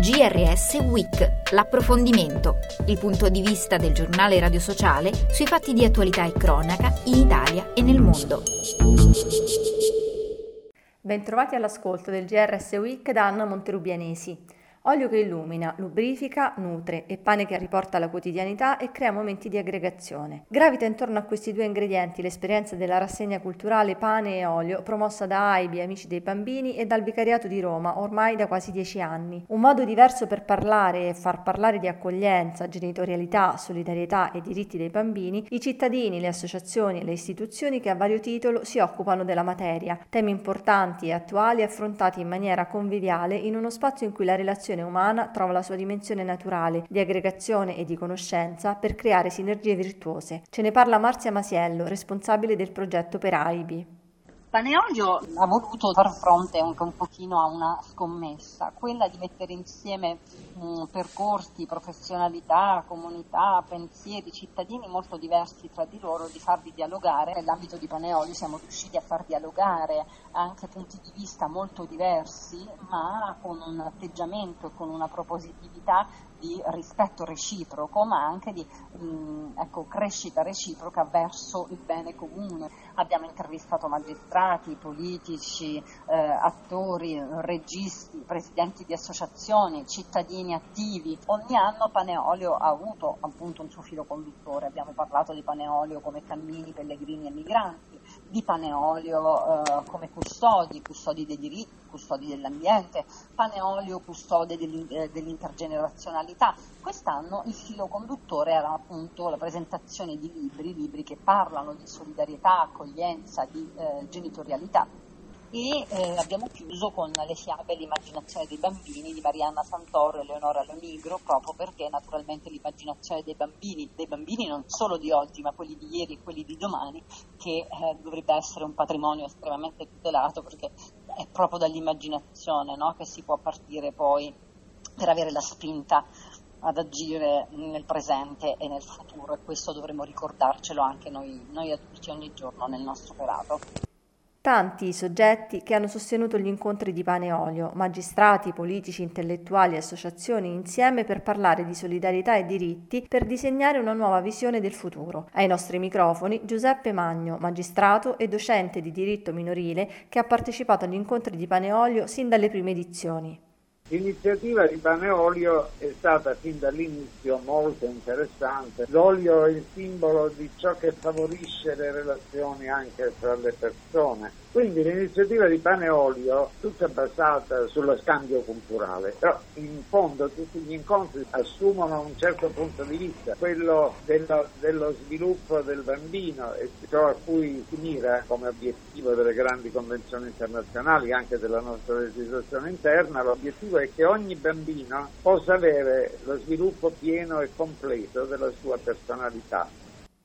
GRS Week, l'approfondimento, il punto di vista del giornale radio sociale sui fatti di attualità e cronaca in Italia e nel mondo. Bentrovati all'ascolto del GRS Week da Anna Monterubianesi. Olio che illumina, lubrifica, nutre e pane che riporta alla quotidianità e crea momenti di aggregazione. Gravita intorno a questi due ingredienti l'esperienza della rassegna culturale Pane e Olio promossa da AIBI, Amici dei Bambini e dal Vicariato di Roma ormai da quasi 10 anni. Un modo diverso per parlare e far parlare di accoglienza, genitorialità, solidarietà e diritti dei bambini, i cittadini, le associazioni e le istituzioni che a vario titolo si occupano della materia, temi importanti e attuali affrontati in maniera conviviale in uno spazio in cui la relazione umana trova la sua dimensione naturale di aggregazione e di conoscenza per creare sinergie virtuose. Ce ne parla Marzia Masiello, responsabile del progetto per AIBI. Pane e Olio ha voluto far fronte anche un pochino a una scommessa, quella di mettere insieme percorsi, professionalità, comunità, pensieri, cittadini molto diversi tra di loro, di farli dialogare. Nell'ambito di Pane e Olio siamo riusciti a far dialogare anche punti di vista molto diversi, ma con un atteggiamento e con una propositività di rispetto reciproco, ma anche di crescita reciproca verso il bene comune. Abbiamo intervistato magistrati, politici, attori, registi, presidenti di associazioni, cittadini attivi. Ogni anno Pane e Olio ha avuto appunto un suo filo conduttore. Abbiamo parlato di Pane e Olio come cammini, pellegrini e migranti, di Pane e Olio come custodi dei diritti, custodi dell'ambiente, Pane e Olio custode dell'intergenerazionalità. Quest'anno il filo conduttore era appunto la presentazione di libri che parlano di solidarietà, accoglienza, di genitorialità. E abbiamo chiuso con le fiabe L'immaginazione dei bambini di Marianna Santoro e Leonora Lonigro, proprio perché naturalmente l'immaginazione dei bambini non solo di oggi ma quelli di ieri e quelli di domani, che dovrebbe essere un patrimonio estremamente tutelato, perché è proprio dall'immaginazione, no, che si può partire poi per avere la spinta ad agire nel presente e nel futuro, e questo dovremmo ricordarcelo anche noi adulti ogni giorno nel nostro operato. Tanti i soggetti che hanno sostenuto gli incontri di Pane e Olio, magistrati, politici, intellettuali e associazioni insieme per parlare di solidarietà e diritti, per disegnare una nuova visione del futuro. Ai nostri microfoni Giuseppe Magno, magistrato e docente di diritto minorile che ha partecipato agli incontri di Pane e Olio sin dalle prime edizioni. L'iniziativa di Pane e Olio è stata fin dall'inizio molto interessante. L'olio è il simbolo di ciò che favorisce le relazioni anche tra le persone. Quindi l'iniziativa di Pane e Olio tutta basata sullo scambio culturale, però in fondo tutti gli incontri assumono un certo punto di vista, quello dello sviluppo del bambino, e ciò a cui si mira come obiettivo delle grandi convenzioni internazionali, anche della nostra legislazione interna. L'obiettivo è che ogni bambino possa avere lo sviluppo pieno e completo della sua personalità.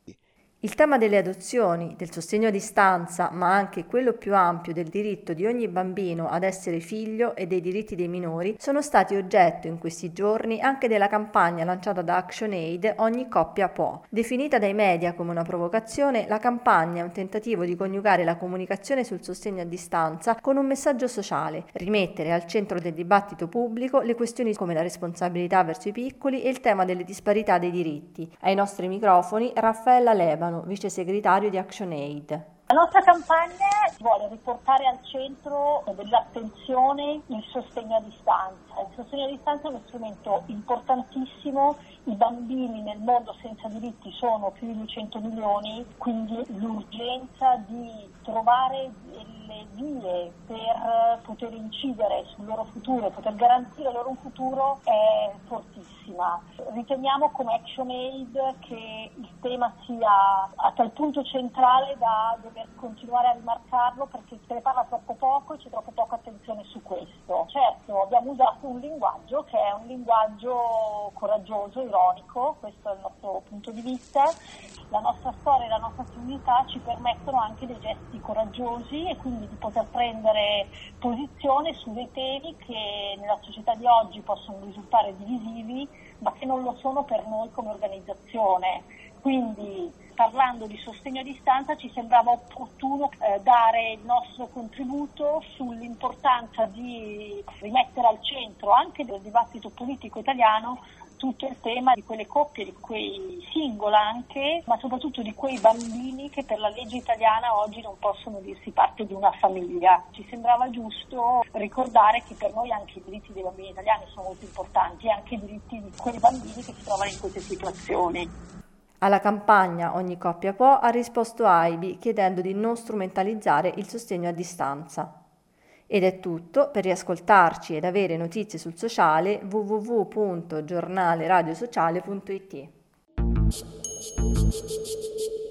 Il tema delle adozioni, del sostegno a distanza, ma anche quello più ampio del diritto di ogni bambino ad essere figlio e dei diritti dei minori sono stati oggetto in questi giorni anche della campagna lanciata da ActionAid Ogni coppia può. Definita dai media come una provocazione, la campagna è un tentativo di coniugare la comunicazione sul sostegno a distanza con un messaggio sociale, rimettere al centro del dibattito pubblico le questioni come la responsabilità verso i piccoli e il tema delle disparità dei diritti. Ai nostri microfoni Raffaella Lebano, vice segretario di ActionAid. La nostra campagna vuole riportare al centro dell'attenzione il sostegno a distanza. Il sostegno a distanza è uno strumento importantissimo. I bambini nel mondo senza diritti sono più di 200 milioni, quindi l'urgenza di trovare delle vie per poter incidere sul loro futuro, poter garantire loro un futuro è fortissima. Riteniamo come ActionAid che il tema sia a tal punto centrale da dover continuare a rimarcarlo, perché se ne parla troppo poco e c'è troppo poca attenzione su questo. Certo, abbiamo usato un linguaggio che è un linguaggio coraggioso, ironico, questo è il nostro punto di vista. La nostra storia e la nostra comunità ci permettono anche dei gesti coraggiosi e quindi di poter prendere posizione su dei temi che nella società di oggi possono risultare divisivi, ma che non lo sono per noi come organizzazione. Quindi, parlando di sostegno a distanza, ci sembrava opportuno dare il nostro contributo sull'importanza di rimettere al centro anche del dibattito politico italiano tutto il tema di quelle coppie, di quei single anche, ma soprattutto di quei bambini che per la legge italiana oggi non possono dirsi parte di una famiglia. Ci sembrava giusto ricordare che per noi anche i diritti dei bambini italiani sono molto importanti e anche i diritti di quei bambini che si trovano in queste situazioni. Alla campagna Ogni coppia può ha risposto AIBI chiedendo di non strumentalizzare il sostegno a distanza. Ed è tutto. Per riascoltarci ed avere notizie sul sociale www.giornaleradiosociale.it.